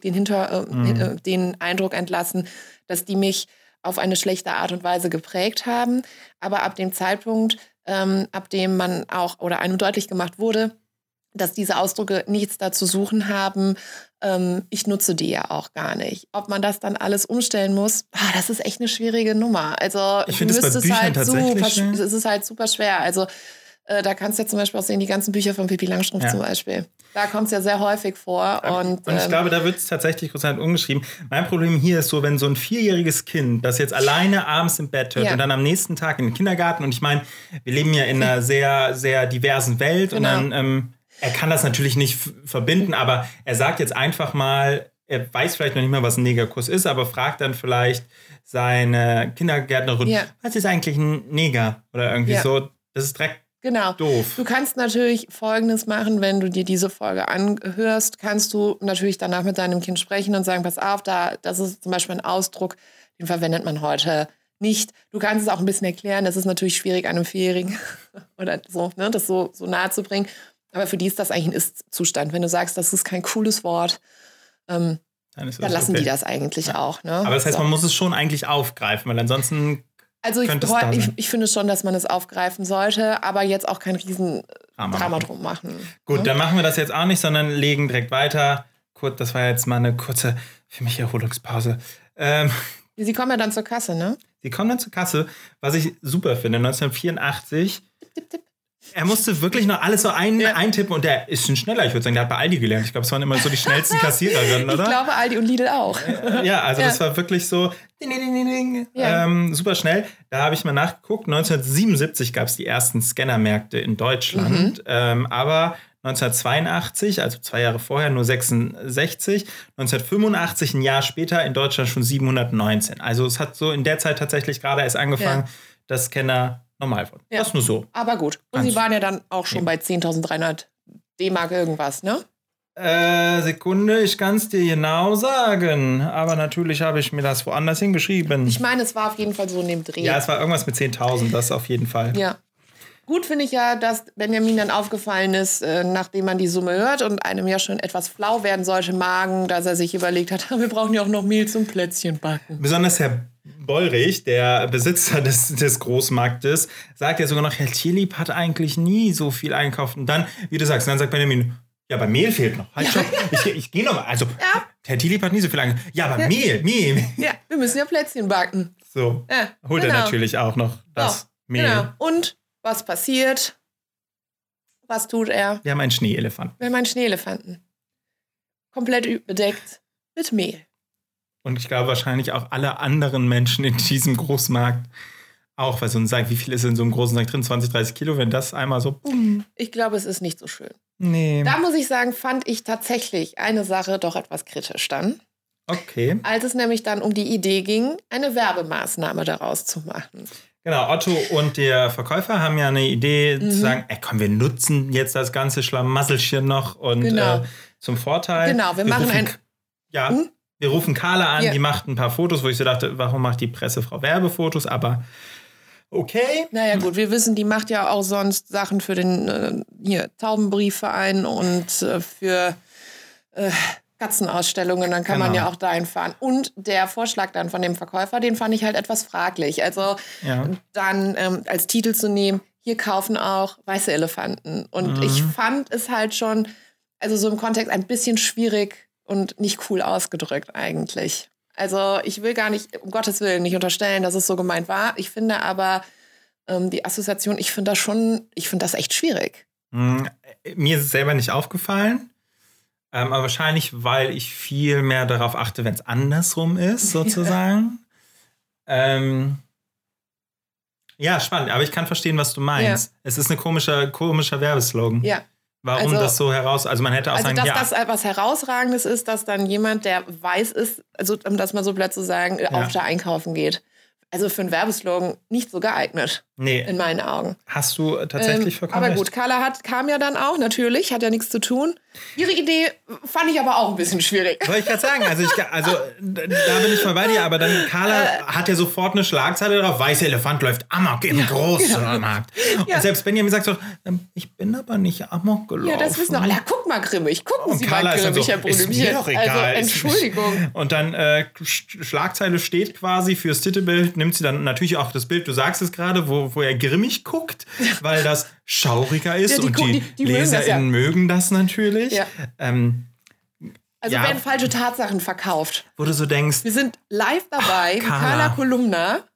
den Eindruck entlassen, dass die mich auf eine schlechte Art und Weise geprägt haben. Aber ab dem Zeitpunkt, ab dem man auch oder einem deutlich gemacht wurde, dass diese Ausdrücke nichts da zu suchen haben, ich nutze die ja auch gar nicht. Ob man das dann alles umstellen muss, das ist echt eine schwierige Nummer. Also ich finde es bei Büchern tatsächlich es ist halt super schwer. Also da kannst du ja zum Beispiel auch sehen, die ganzen Bücher von Pippi Langstrumpf zum Beispiel. Da kommt es ja sehr häufig vor. Und ich glaube, da wird es tatsächlich großartig umgeschrieben. Mein Problem hier ist so, wenn so ein 4-jähriges Kind, das jetzt alleine abends im Bett hört und dann am nächsten Tag in den Kindergarten, und ich meine, wir leben ja in einer sehr, sehr diversen Welt, genau. Und dann, er kann das natürlich nicht verbinden, aber er sagt jetzt einfach mal, er weiß vielleicht noch nicht mal, was ein Negerkuss ist, aber fragt dann vielleicht seine Kindergärtnerin, was ist eigentlich ein Neger? Oder irgendwie so. Das ist direkt doof. Du kannst natürlich Folgendes machen, wenn du dir diese Folge anhörst, kannst du natürlich danach mit deinem Kind sprechen und sagen, pass auf, das ist zum Beispiel ein Ausdruck, den verwendet man heute nicht. Du kannst es auch ein bisschen erklären, das ist natürlich schwierig, einem 4-Jährigen oder so, ne, das so nahe zu bringen. Aber für die ist das eigentlich ein Ist-Zustand. Wenn du sagst, das ist kein cooles Wort, dann lassen die das eigentlich auch. Ne? Aber das heißt, man muss es schon eigentlich aufgreifen, weil ansonsten ich finde schon, dass man es aufgreifen sollte, aber jetzt auch kein Riesendrama drum machen. Gut, dann machen wir das jetzt auch nicht, sondern legen direkt weiter. Gut, das war jetzt mal eine kurze, für mich, Erholungspause. Sie kommen ja dann zur Kasse, ne? Sie kommen dann zur Kasse, was ich super finde. 1984... Tipp. Er musste wirklich noch alles so eintippen und der ist schon schneller. Ich würde sagen, der hat bei Aldi gelernt. Ich glaube, es waren immer so die schnellsten Kassiererinnen, oder? Ich glaube, Aldi und Lidl auch. Das war wirklich so super schnell. Da habe ich mal nachgeguckt. 1977 gab es die ersten Scannermärkte in Deutschland. Aber 1982, also 2 Jahre vorher, nur 66. 1985, ein Jahr später, in Deutschland schon 719. Also es hat so in der Zeit tatsächlich gerade erst angefangen, dass Scanner normal von. Ja. Das nur so. Aber gut. Und Sie waren ja dann auch schon bei 10.300 D-Mark irgendwas, ne? Sekunde, ich kann es dir genau sagen. Aber natürlich habe ich mir das woanders hingeschrieben. Ich meine, es war auf jeden Fall so in dem Dreh. Ja, es war irgendwas mit 10.000, das auf jeden Fall. Ja. Gut finde ich ja, dass Benjamin dann aufgefallen ist, nachdem man die Summe hört und einem ja schon etwas flau werden sollte, Magen, dass er sich überlegt hat, wir brauchen ja auch noch Mehl zum Plätzchen backen. Besonders Herr Bollrich, der Besitzer des Großmarktes, sagt ja sogar noch, Herr Tierlieb hat eigentlich nie so viel einkauft. Und dann, wie du sagst, dann sagt Benjamin, ja, aber Mehl fehlt noch. Halt, stopp, ich gehe noch mal. Also, Herr Tierlieb hat nie so viel einkauft. Ja, aber Mehl. Ja, wir müssen ja Plätzchen backen. So, holt er natürlich auch noch das Mehl. Genau. Und was passiert? Was tut er? Wir haben einen Schneeelefanten. Wir haben einen Schneeelefanten. komplett bedeckt mit Mehl. Und ich glaube wahrscheinlich auch alle anderen Menschen in diesem Großmarkt auch, weil so ein Sack, wie viel ist in so einem großen Sack drin? 20, 30 Kilo, wenn das einmal so... Ich glaube, es ist nicht so schön. Nee. Da muss ich sagen, fand ich tatsächlich eine Sache doch etwas kritisch dann. Okay. Als es nämlich dann um die Idee ging, eine Werbemaßnahme daraus zu machen. Genau, Otto und der Verkäufer haben ja eine Idee zu sagen, komm, wir nutzen jetzt das ganze Schlamasselchen noch und zum Vorteil. Genau, wir machen wir rufen Carla an, die macht ein paar Fotos, wo ich so dachte, warum macht die Pressefrau Werbefotos, aber okay. Naja gut, wir wissen, die macht ja auch sonst Sachen für den Taubenbriefverein und für Katzenausstellungen, dann kann man ja auch dahin fahren. Und der Vorschlag dann von dem Verkäufer, den fand ich halt etwas fraglich. Also dann als Titel zu nehmen, hier kaufen auch weiße Elefanten. Und ich fand es halt schon, also so im Kontext ein bisschen schwierig und nicht cool ausgedrückt eigentlich. Also ich will gar nicht, um Gottes Willen, nicht unterstellen, dass es so gemeint war. Ich finde aber die Assoziation, ich finde das echt schwierig. Mir ist es selber nicht aufgefallen. Aber wahrscheinlich, weil ich viel mehr darauf achte, wenn es andersrum ist, sozusagen. Ja, spannend. Aber ich kann verstehen, was du meinst. Ja. Es ist ein komischer Werbeslogan. Ja. Warum das so also man hätte auch sagen, dass das etwas Herausragendes ist, dass dann jemand, der weiß ist, also um das mal so blöd zu sagen, auch da einkaufen geht. Also für einen Werbeslogan nicht so geeignet. Nee. In meinen Augen. Hast du tatsächlich vollkommen Aber gut, Carla kam ja dann auch, natürlich, hat ja nichts zu tun. Ihre Idee fand ich aber auch ein bisschen schwierig. Wollte ich gerade sagen, da bin ich voll bei dir, aber dann Carla hat ja sofort eine Schlagzeile drauf, weißer Elefant läuft amok im Großmarkt. Und selbst Benjamin sagt so, ich bin aber nicht amok gelaufen. Ja, das wissen noch alle. Ja, guck mal grimmig, gucken Sie Carla mal grimmig, Herr Brünnchen. Ist mir doch egal. Also, Entschuldigung. Und dann Schlagzeile steht quasi fürs Titelbild, nimmt sie dann natürlich auch das Bild, du sagst es gerade, wo er grimmig guckt, weil das schauriger ist und die LeserInnen mögen das natürlich. Ja. Werden falsche Tatsachen verkauft. Wo du so denkst, wir sind live dabei, wie Carla Kolumna,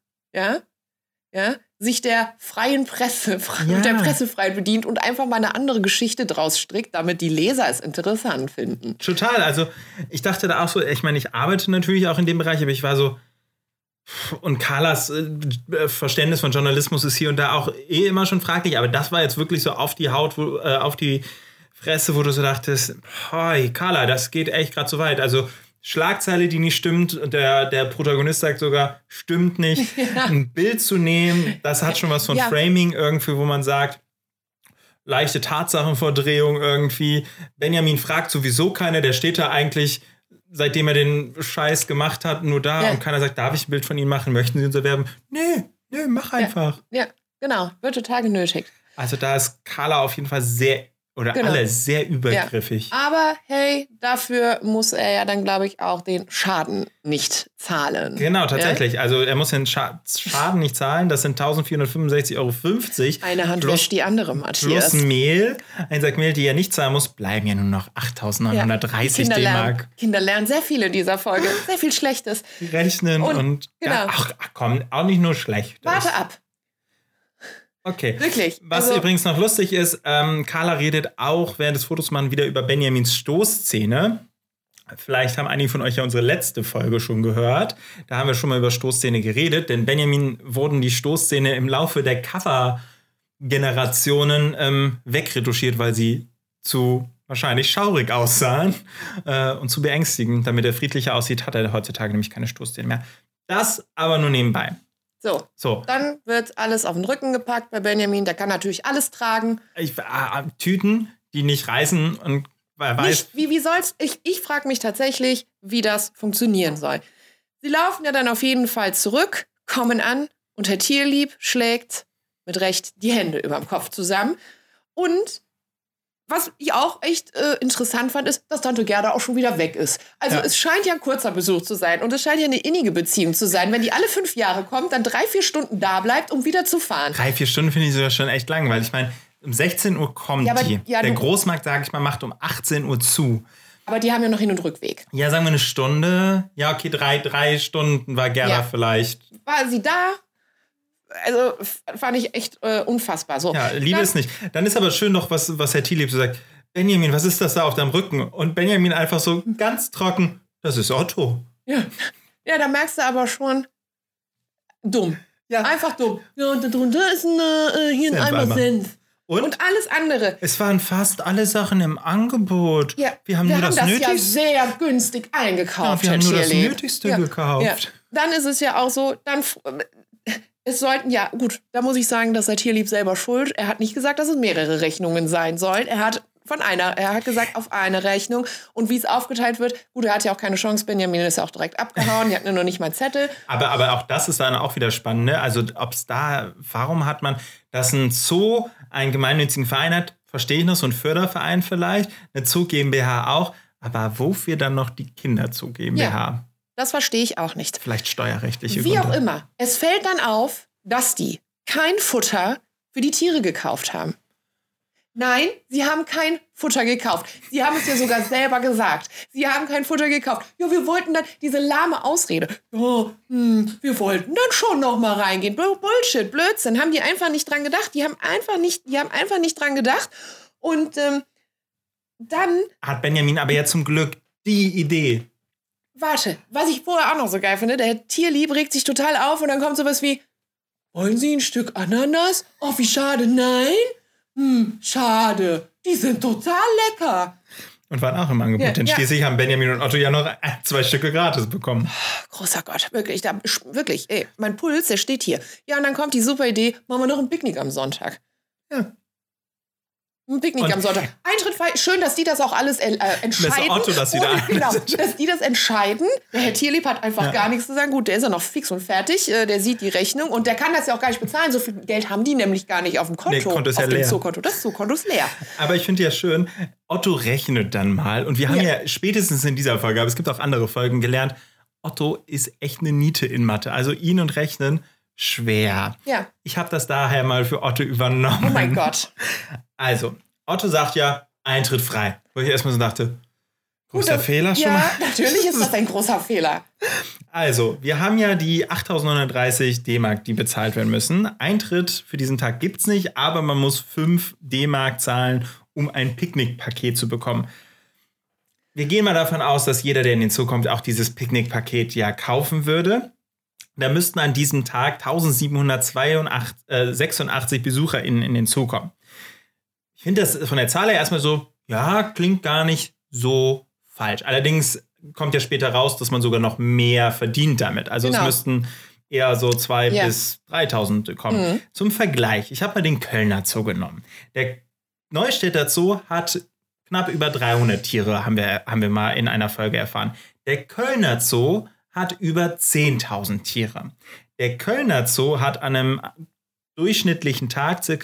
sich der freien Presse, der Pressefreiheit bedient und einfach mal eine andere Geschichte draus strickt, damit die Leser es interessant finden. Total, also ich dachte da auch so, ich meine, ich arbeite natürlich auch in dem Bereich, aber ich war so, und Carlas Verständnis von Journalismus ist hier und da auch immer schon fraglich, aber das war jetzt wirklich so auf die Haut, auf die Fresse, wo du so dachtest, hey, Carla, das geht echt gerade zu weit. Also Schlagzeile, die nicht stimmt und der Protagonist sagt sogar, stimmt nicht. Ja. Ein Bild zu nehmen, das hat schon was von Framing irgendwie, wo man sagt, leichte Tatsachenverdrehung irgendwie. Benjamin fragt sowieso keiner, der steht da eigentlich, seitdem er den Scheiß gemacht hat, nur da und keiner sagt, darf ich ein Bild von Ihnen machen? Möchten Sie uns erwerben? Nee, mach einfach. Ja, genau. Wird total genötigt. Also da ist Carla auf jeden Fall alle sehr übergriffig. Ja. Aber hey, dafür muss er ja dann, glaube ich, auch den Schaden nicht zahlen. Genau, tatsächlich. Ja? Also er muss den Schaden nicht zahlen. Das sind 1.465,50 €. Eine Hand wäscht die andere, Matthias. Plus Mehl. Ein Sack Mehl, die er nicht zahlen muss, bleiben ja nur noch 8.930 D-Mark. Kinder lernen sehr viel in dieser Folge. Sehr viel Schlechtes. Rechnen und komm, auch nicht nur schlecht. Warte ab. Okay. Wirklich. Was übrigens noch lustig ist, Carla redet auch während des Fotos mal wieder über Benjamins Stoßzähne. Vielleicht haben einige von euch ja unsere letzte Folge schon gehört. Da haben wir schon mal über Stoßzähne geredet, denn Benjamin wurden die Stoßzähne im Laufe der Cover-Generationen wegretuschiert, weil sie zu wahrscheinlich schaurig aussahen und zu beängstigend. Damit er friedlicher aussieht, hat er heutzutage nämlich keine Stoßzähne mehr. Das aber nur nebenbei. So, dann wird alles auf den Rücken gepackt bei Benjamin. Der kann natürlich alles tragen. Tüten, die nicht reißen und weiß. Wie soll's? Ich frage mich tatsächlich, wie das funktionieren soll. Sie laufen ja dann auf jeden Fall zurück, kommen an und Herr Tierlieb schlägt mit Recht die Hände überm Kopf zusammen. Und was ich auch echt interessant fand, ist, dass Tante Gerda auch schon wieder weg ist. Also es scheint ja ein kurzer Besuch zu sein und es scheint ja eine innige Beziehung zu sein. Wenn die alle 5 Jahre kommt, dann 3-4 Stunden da bleibt, um wieder zu fahren. 3-4 Stunden finde ich sogar schon echt lang, weil ich meine, um 16 Uhr kommt die. Ja, der Großmarkt, sage ich mal, macht um 18 Uhr zu. Aber die haben ja noch Hin- und Rückweg. Ja, sagen wir eine Stunde. Ja, okay, 3 Stunden war Gerda vielleicht. War sie da? Also fand ich echt unfassbar. So. Ja, Liebe ist nicht. Dann ist aber schön noch, was Herr Tierlieb so sagt. Benjamin, was ist das da auf deinem Rücken? Und Benjamin einfach so ganz trocken, das ist Otto. Ja, da merkst du aber schon, dumm. Ja. Einfach dumm. Ja, und darunter ist hier ein Eimer Senf. Und alles andere. Es waren fast alle Sachen im Angebot. Ja, wir haben das ja sehr günstig eingekauft. Ja, wir haben nur das Nötigste gekauft. Ja. Dann ist es ja auch so, es sollten da muss ich sagen, dass der Tierlieb selber schuld. Er hat nicht gesagt, dass es mehrere Rechnungen sein sollen. Er hat gesagt, auf eine Rechnung. Und wie es aufgeteilt wird, er hat ja auch keine Chance. Benjamin ist ja auch direkt abgehauen. Die hatten nur nicht mal einen Zettel. Aber auch das ist dann auch wieder spannend. Ne? Also warum hat man, dass ein Zoo einen gemeinnützigen Verein hat, verstehe ich noch, so ein Förderverein vielleicht, eine Zoo GmbH auch. Aber wofür dann noch die Kinderzoo GmbH? Ja, das verstehe ich auch nicht. Vielleicht steuerrechtliche Wie Gründe. auch immer. Es fällt dann auf, dass die kein Futter für die Tiere gekauft haben. Nein, sie haben kein Futter gekauft. Sie haben es ja sogar selber gesagt. Sie haben kein Futter gekauft. Ja, wir wollten dann diese lahme Ausrede. Ja, wir wollten dann schon noch mal reingehen. Bullshit, Blödsinn. Haben die einfach nicht dran gedacht. Die haben einfach nicht dran gedacht. Und dann hat Benjamin aber ja zum Glück die Idee. Warte, was ich vorher auch noch so geil finde, der Tierlieb regt sich total auf und dann kommt sowas wie, wollen Sie ein Stück Ananas? Oh, wie schade, nein? Schade. Die sind total lecker. Und waren auch im Angebot. Ja, denn schließlich haben Benjamin und Otto ja noch 2 Stücke gratis bekommen. Großer Gott, wirklich. Mein Puls, der steht hier. Ja, und dann kommt die super Idee, machen wir noch ein Picknick am Sonntag. Ja. Ein Picknick am Sonntag. Eintritt frei. Schön, dass die das auch alles entscheiden. Das Otto, dass sie da genau, dass die das entscheiden. Der Herr Tierlieb hat einfach gar nichts zu sagen. Gut, der ist ja noch fix und fertig. Der sieht die Rechnung und der kann das ja auch gar nicht bezahlen. So viel Geld haben die nämlich gar nicht auf dem Konto. Nee, Konto ist auf ja dem leer. Zookonto. Das Zookonto ist leer. Aber ich finde ja schön, Otto rechnet dann mal. Und wir haben ja spätestens in dieser Folge, aber es gibt auch andere Folgen, gelernt, Otto ist echt eine Niete in Mathe. Also ihn und Rechnen schwer. Ja. Ich habe das daher mal für Otto übernommen. Oh mein Gott. Also, Otto sagt ja, Eintritt frei. Wo ich erstmal so dachte, großer Fehler schon mal. Ja, natürlich ist das ein großer Fehler. Also, wir haben ja die 8.930 D-Mark, die bezahlt werden müssen. Eintritt für diesen Tag gibt's nicht, aber man muss 5 D-Mark zahlen, um ein Picknickpaket zu bekommen. Wir gehen mal davon aus, dass jeder, der in den Zoo kommt, auch dieses Picknickpaket ja kaufen würde. Da müssten an diesem Tag 1.786 BesucherInnen in den Zoo kommen. Ich finde das von der Zahl her erstmal so, ja, klingt gar nicht so falsch. Allerdings kommt ja später raus, dass man sogar noch mehr verdient damit. Also es müssten eher so 2.000 bis 3.000 kommen. Zum Vergleich, ich habe mal den Kölner Zoo genommen. Der Neustädter Zoo hat knapp über 300 Tiere, haben wir mal in einer Folge erfahren. Der Kölner Zoo hat über 10.000 Tiere. Der Kölner Zoo hat an einem durchschnittlichen Tag ca.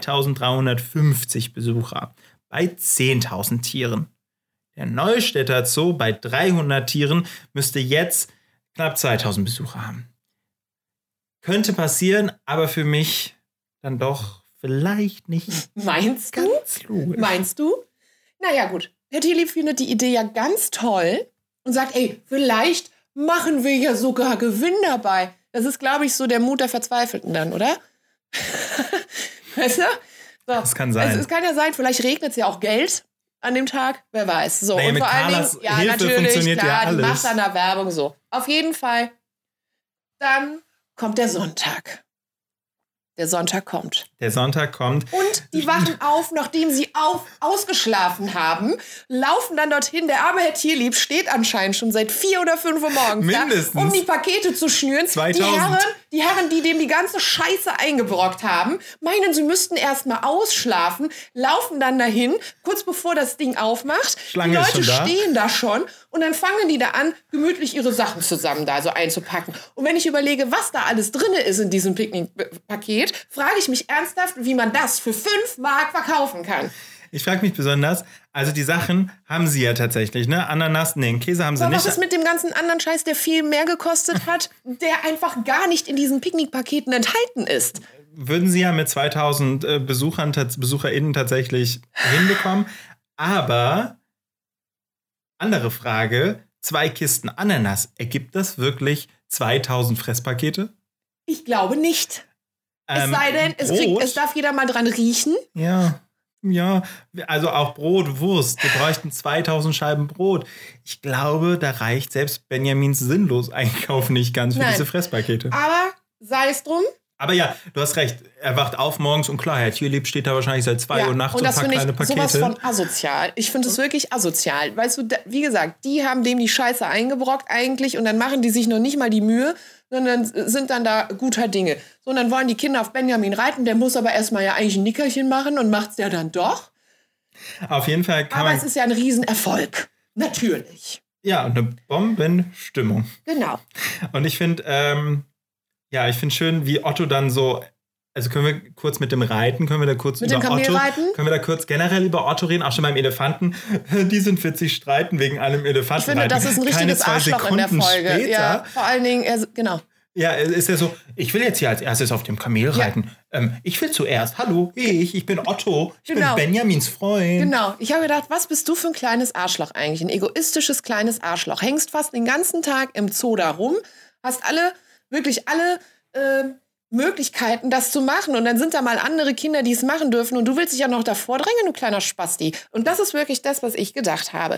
3.350 Besucher bei 10.000 Tieren. Der Neustädter Zoo bei 300 Tieren müsste jetzt knapp 2.000 Besucher haben. Könnte passieren, aber für mich dann doch vielleicht nicht. Meinst du? Ganz logisch. Meinst du? Naja, gut. Herr Tierlieb findet die Idee ja ganz toll und sagt, vielleicht machen wir ja sogar Gewinn dabei. Das ist, glaube ich, so der Mut der Verzweifelten dann, oder? Weißt du? So. Das kann sein. Also, es kann ja sein, vielleicht regnet es ja auch Geld an dem Tag, wer weiß. So, naja, und vor allen Dingen, Hilfe natürlich, funktioniert klar, ja alles. die macht an der Werbung so. Auf jeden Fall. Dann kommt der Sonntag. Der Sonntag kommt. Der Sonntag kommt. Und die wachen auf, nachdem sie ausgeschlafen haben, laufen dann dorthin. Der arme Herr Tierlieb steht anscheinend schon seit 4 oder 5 Uhr morgens mindestens da, um die Pakete zu schnüren. 2000. Die Herren, die dem die ganze Scheiße eingebrockt haben, meinen, sie müssten erst mal ausschlafen, laufen dann dahin, kurz bevor das Ding aufmacht. Schlange die ist Leute schon da. stehen da schon und dann fangen die da an, gemütlich ihre Sachen zusammen da so einzupacken. Und wenn ich überlege, was da alles drin ist in diesem Picknickpaket, frage ich mich ernsthaft, wie man das für 5 Mark verkaufen kann. Ich frage mich besonders, also die Sachen haben sie ja tatsächlich, ne? Ananas, nee, Käse haben sie Aber nicht. was ist mit dem ganzen anderen Scheiß, der viel mehr gekostet hat, der einfach gar nicht in diesen Picknickpaketen enthalten ist? Würden sie ja mit 2.000 BesucherInnen tatsächlich hinbekommen. Aber, andere Frage, 2 Kisten Ananas, ergibt das wirklich 2.000 Fresspakete? Ich glaube nicht. Es sei denn, es darf jeder mal dran riechen. Ja. Ja, also auch Brot, Wurst. Wir bräuchten 2000 Scheiben Brot. Ich glaube, da reicht selbst Benjamins sinnlos Einkauf nicht ganz für diese Fresspakete. Aber sei es drum. Aber ja, du hast recht. Er wacht auf morgens und klar, Herr Tierlieb steht da wahrscheinlich seit 2 Uhr nachts und packt kleine Pakete. Sowas von asozial. Ich finde es wirklich asozial. Weißt du, wie gesagt, die haben dem die Scheiße eingebrockt eigentlich und dann machen die sich noch nicht mal die Mühe, sondern sind dann da guter Dinge. So, und dann wollen die Kinder auf Benjamin reiten, der muss aber erstmal ja eigentlich ein Nickerchen machen und macht's ja dann doch. Auf jeden Fall kann aber es ist ja ein Riesenerfolg. Natürlich. Ja, und eine Bombenstimmung. Genau. Und ich finde, ich finde schön, wie Otto dann so, also können wir kurz mit dem Reiten, können wir da kurz mit über dem Kamelreiten? Können wir da kurz generell über Otto reden, auch schon beim Elefanten. Die sind witzig streiten wegen einem Elefanten. Ich finde, das ist ein richtiges Arschloch in der Folge. Später, ja, vor allen Dingen, genau. Ja, ist ja so, ich will jetzt hier als erstes auf dem Kamel reiten. Ich will zuerst, hallo, ich bin Otto, ich bin Benjamins Freund. Genau, ich habe gedacht, was bist du für ein kleines Arschloch eigentlich? Ein egoistisches kleines Arschloch. Hängst fast den ganzen Tag im Zoo da rum, hast wirklich alle Möglichkeiten, das zu machen. Und dann sind da mal andere Kinder, die es machen dürfen. Und du willst dich ja noch davor drängen, du kleiner Spasti. Und das ist wirklich das, was ich gedacht habe.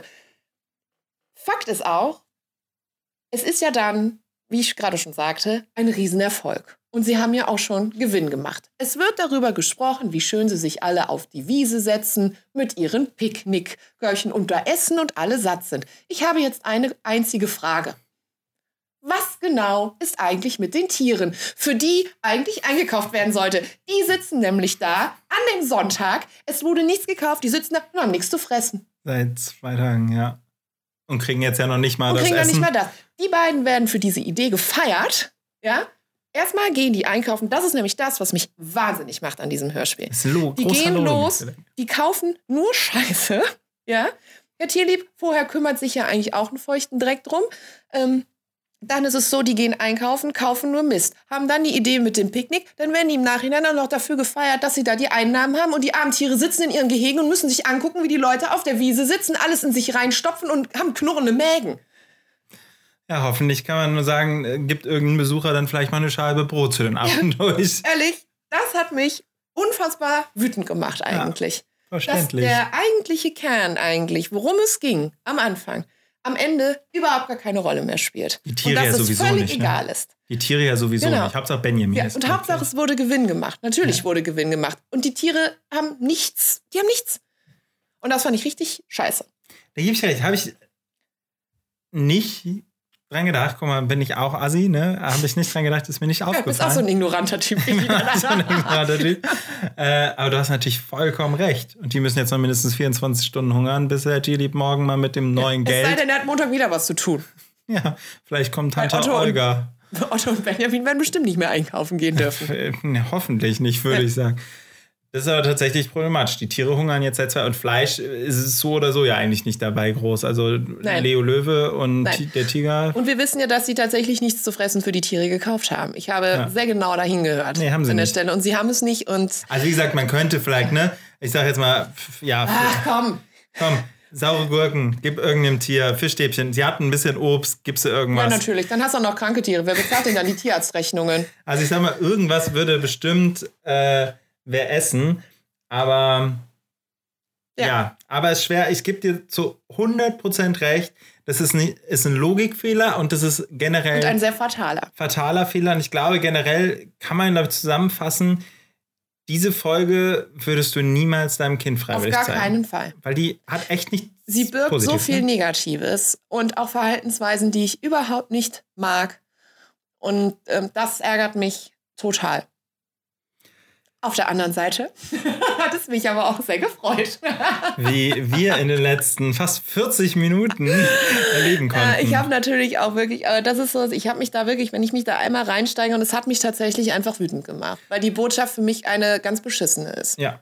Fakt ist auch, es ist ja dann, wie ich gerade schon sagte, ein Riesenerfolg. Und sie haben ja auch schon Gewinn gemacht. Es wird darüber gesprochen, wie schön sie sich alle auf die Wiese setzen mit ihren Picknickkörchen und da essen und alle satt sind. Ich habe jetzt eine einzige Frage. Was genau ist eigentlich mit den Tieren, für die eigentlich eingekauft werden sollte? Die sitzen nämlich da an dem Sonntag. Es wurde nichts gekauft. Die sitzen da und haben nichts zu fressen. Seit 2 Tagen, ja. Und kriegen jetzt ja noch nicht mal das Essen. Nicht mal das. Die beiden werden für diese Idee gefeiert. Ja? Erstmal gehen die einkaufen. Das ist nämlich das, was mich wahnsinnig macht an diesem Hörspiel. Die gehen los, die kaufen nur Scheiße. Ja? Herr Tierlieb, vorher kümmert sich ja eigentlich auch einen feuchten Dreck drum. Dann ist es so, die gehen einkaufen, kaufen nur Mist. Haben dann die Idee mit dem Picknick, dann werden die im Nachhinein auch noch dafür gefeiert, dass sie da die Einnahmen haben und die armen Tiere sitzen in ihren Gehegen und müssen sich angucken, wie die Leute auf der Wiese sitzen, alles in sich reinstopfen und haben knurrende Mägen. Ja, hoffentlich kann man nur sagen, gibt irgendein Besucher dann vielleicht mal eine Scheibe Brot zu den Abend durch. Ehrlich, das hat mich unfassbar wütend gemacht eigentlich. Ja, verständlich. Dass der eigentliche Kern eigentlich, worum es ging am Anfang, am Ende überhaupt gar keine Rolle mehr spielt. Die Tiere und dass ja sowieso es völlig nicht, egal ist. Die Tiere ja sowieso nicht. Hauptsache Benjamin ist. Und Hauptsache es wurde Gewinn gemacht. Natürlich wurde Gewinn gemacht. Und die Tiere haben nichts. Die haben nichts. Und das fand ich richtig scheiße. Da gebe ich recht. Habe ich nicht dran gedacht. Guck mal, bin ich auch Assi, ne? Habe ich nicht dran gedacht, ist mir nicht aufgefallen. Du bist auch so ein ignoranter Typ. Aber du hast natürlich vollkommen recht. Und die müssen jetzt noch mindestens 24 Stunden hungern, bis der Tierlieb morgen mal mit dem neuen Geld... Es sei denn, er hat Montag wieder was zu tun. Ja, vielleicht kommt Tante Olga. Otto und Benjamin werden bestimmt nicht mehr einkaufen gehen dürfen. Hoffentlich nicht, würde ich sagen. Das ist aber tatsächlich problematisch. Die Tiere hungern jetzt seit 2 Jahren. Und Fleisch ist es so oder so ja eigentlich nicht dabei groß. Also Leo Löwe und der Tiger. Und wir wissen ja, dass sie tatsächlich nichts zu fressen für die Tiere gekauft haben. Ich habe sehr genau dahin gehört. Nee, haben sie an der nicht. Stelle. Und sie haben es nicht. Und also wie gesagt, man könnte vielleicht, ne? Ich sag jetzt mal, ja. Ach, komm. Saure Gurken, gib irgendeinem Tier, Fischstäbchen. Sie hatten ein bisschen Obst, gibst du irgendwas? Ja, natürlich. Dann hast du auch noch kranke Tiere. Wer bezahlt denn dann die Tierarztrechnungen? Also ich sag mal, irgendwas würde bestimmt wer essen. Aber aber es ist schwer. Ich gebe dir zu 100% recht. Das ist ein Logikfehler und das ist generell... Und ein sehr fataler Fehler. Und ich glaube, generell kann man damit zusammenfassen, diese Folge würdest du niemals deinem Kind freiwillig zeigen. Auf gar keinen Fall. Weil die hat echt nicht. Sie birgt so viel Negatives und auch Verhaltensweisen, die ich überhaupt nicht mag. Und das ärgert mich total. Auf der anderen Seite hat es mich aber auch sehr gefreut. Wie wir in den letzten fast 40 Minuten erleben konnten. Ich habe natürlich auch wirklich, aber das ist so, ich habe mich da wirklich, wenn ich mich da einmal reinsteige, und es hat mich tatsächlich einfach wütend gemacht, weil die Botschaft für mich eine ganz beschissene ist. Ja,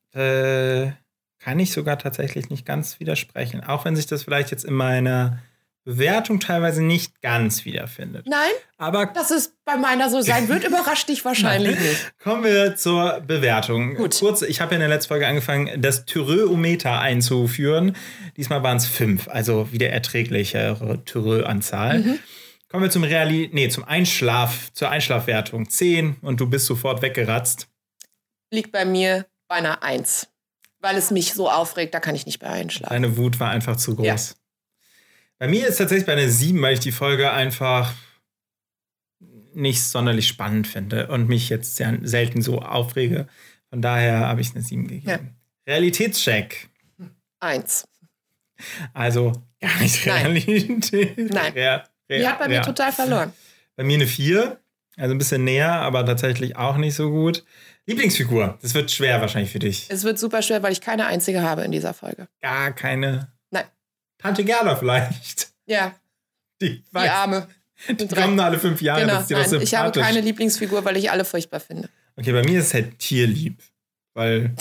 kann ich sogar tatsächlich nicht ganz widersprechen. Auch wenn sich das vielleicht jetzt in meiner Bewertung teilweise nicht ganz wiederfindet. Nein, aber dass es bei meiner so sein wird, überrascht dich wahrscheinlich nicht. Kommen wir zur Bewertung. Gut. Kurz, ich habe ja in der letzten Folge angefangen, das Thyröometer einzuführen. Diesmal waren es 5, also wieder erträglichere Thyrö-Anzahl. Kommen wir zur Einschlafwertung. 10 und du bist sofort weggeratzt. Liegt bei mir bei einer 1. weil es mich so aufregt, da kann ich nicht bei einschlafen. Deine Wut war einfach zu groß. Ja. Bei mir ist tatsächlich bei einer 7, weil ich die Folge einfach nicht sonderlich spannend finde und mich jetzt sehr selten so aufrege. Von daher habe ich eine 7 gegeben. Ja. Realitätscheck. 1. Also gar nicht Realität. Nein. Die hat bei mir total verloren. Bei mir eine 4. Also ein bisschen näher, aber tatsächlich auch nicht so gut. Lieblingsfigur. Das wird schwer wahrscheinlich für dich. Es wird super schwer, weil ich keine einzige habe in dieser Folge. Gar keine? Nein. Tante Gerda vielleicht. Ja. Die Arme. Die kommen alle 5 Jahre. Genau. Das ist dir doch sympathisch. Ich habe keine Lieblingsfigur, weil ich alle furchtbar finde. Okay, bei mir ist es halt tierlieb. Weil...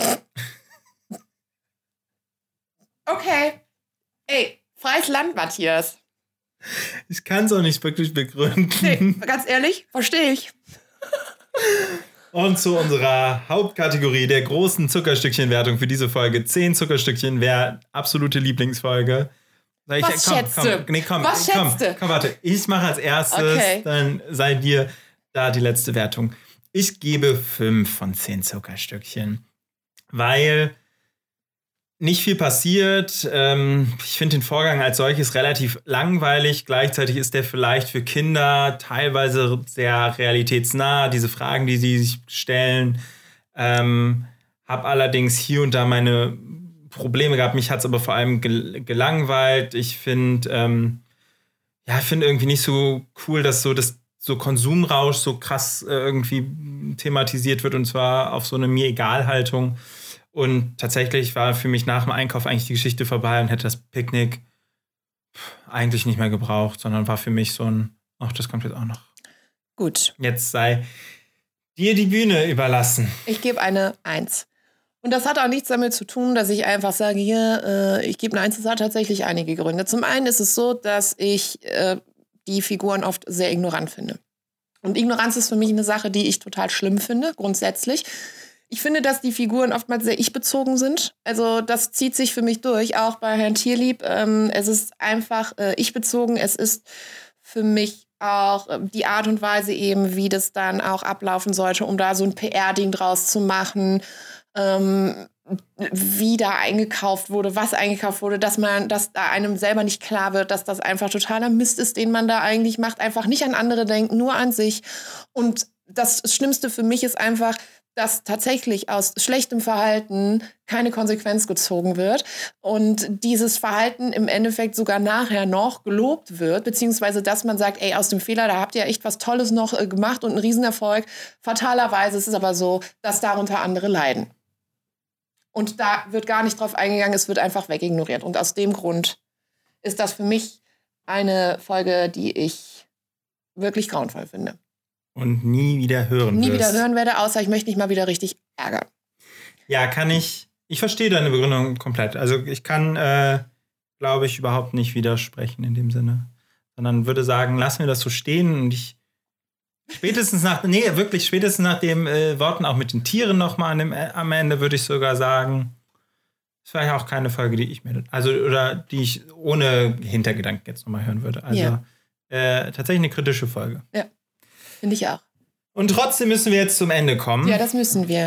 Okay. Ey, freies Land, Matthias. Ich kann es auch nicht wirklich begründen. Nee, ganz ehrlich, verstehe ich. Und zu unserer Hauptkategorie der großen Zuckerstückchenwertung für diese Folge. 10 Zuckerstückchen wäre absolute Lieblingsfolge. Was schätzt du? Komm, warte. Ich mache als erstes, dann sei dir da die letzte Wertung. Ich gebe 5 von 10 Zuckerstückchen. Weil nicht viel passiert. Ich finde den Vorgang als solches relativ langweilig. Gleichzeitig ist der vielleicht für Kinder teilweise sehr realitätsnah. Diese Fragen, die sie sich stellen. Habe allerdings hier und da meine Probleme gehabt. Mich hat es aber vor allem gelangweilt. Ich finde irgendwie nicht so cool, dass so Konsumrausch so krass irgendwie thematisiert wird. Und zwar auf so eine Mir-Egal-Haltung. Und tatsächlich war für mich nach dem Einkauf eigentlich die Geschichte vorbei und hätte das Picknick eigentlich nicht mehr gebraucht, sondern war für mich so ein, ach, das kommt jetzt auch noch. Gut. Jetzt sei dir die Bühne überlassen. Ich gebe eine 1. Und das hat auch nichts damit zu tun, dass ich einfach sage, hier, ich gebe eine 1. Das hat tatsächlich einige Gründe. Zum einen ist es so, dass ich die Figuren oft sehr ignorant finde. Und Ignoranz ist für mich eine Sache, die ich total schlimm finde, grundsätzlich. Ich finde, dass die Figuren oftmals sehr ich-bezogen sind. Also das zieht sich für mich durch, auch bei Herrn Tierlieb. Es ist einfach ich-bezogen. Es ist für mich auch die Art und Weise eben, wie das dann auch ablaufen sollte, um da so ein PR-Ding draus zu machen. Wie da eingekauft wurde, was eingekauft wurde, dass da einem selber nicht klar wird, dass das einfach totaler Mist ist, den man da eigentlich macht. Einfach nicht an andere denkt, nur an sich. Und das Schlimmste für mich ist einfach, dass tatsächlich aus schlechtem Verhalten keine Konsequenz gezogen wird und dieses Verhalten im Endeffekt sogar nachher noch gelobt wird, beziehungsweise dass man sagt, ey, aus dem Fehler, da habt ihr echt was Tolles noch gemacht und einen Riesenerfolg. Fatalerweise ist es aber so, dass darunter andere leiden. Und da wird gar nicht drauf eingegangen, es wird einfach wegignoriert. Und aus dem Grund ist das für mich eine Folge, die ich wirklich grauenvoll finde. Und nie wieder hören Nie wieder hören werde, außer ich möchte mich mal wieder richtig ärgern. Ja, kann ich. Ich verstehe deine Begründung komplett. Also ich kann, glaube ich, überhaupt nicht widersprechen in dem Sinne. Sondern würde sagen, lass mir das so stehen und ich spätestens nach den Worten auch mit den Tieren nochmal am Ende würde ich sogar sagen, es war ja auch keine Folge, die ich mir, oder die ich ohne Hintergedanken jetzt nochmal hören würde. Also tatsächlich eine kritische Folge. Ja. Finde ich auch. Und trotzdem müssen wir jetzt zum Ende kommen. Ja, das müssen wir.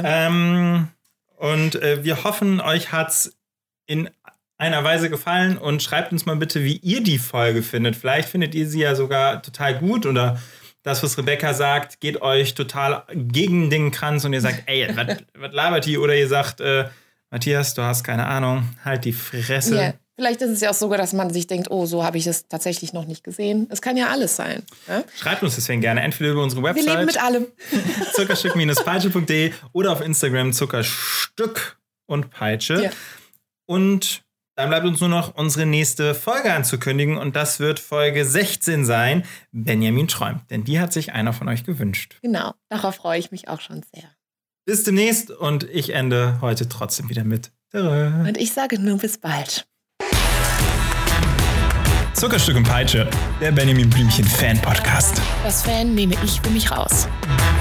Wir hoffen, euch hat's in einer Weise gefallen und schreibt uns mal bitte, wie ihr die Folge findet. Vielleicht findet ihr sie ja sogar total gut oder das, was Rebecca sagt, geht euch total gegen den Kranz und ihr sagt, ey, was labert die? Oder ihr sagt, Matthias, du hast keine Ahnung, halt die Fresse. Yeah. Vielleicht ist es ja auch sogar, dass man sich denkt, oh, so habe ich es tatsächlich noch nicht gesehen. Es kann ja alles sein. Ja? Schreibt uns deswegen gerne, entweder über unsere Website. Wir leben mit allem. Zuckerstück-peitsche.de oder auf Instagram Zuckerstück und Peitsche. Ja. Und dann bleibt uns nur noch unsere nächste Folge anzukündigen und das wird Folge 16 sein, Benjamin träumt. Denn die hat sich einer von euch gewünscht. Genau, darauf freue ich mich auch schon sehr. Bis demnächst und ich ende heute trotzdem wieder mit. Und ich sage nur bis bald. Zuckerstück und Peitsche, der Benjamin Blümchen Fan-Podcast. Das Fan nehme ich für mich raus.